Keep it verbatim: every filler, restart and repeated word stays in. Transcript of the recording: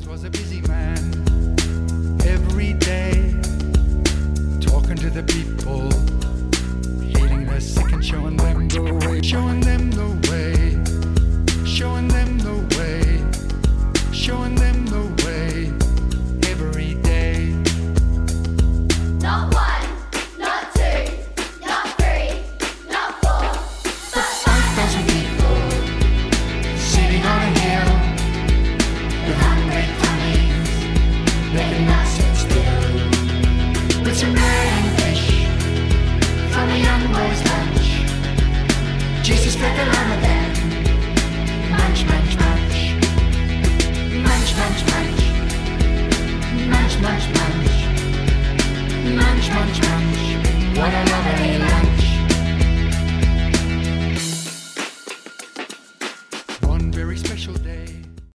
was a busy man every day, talking to the people, healing their sick and showing them the way, showing them the way, showing them the way, showing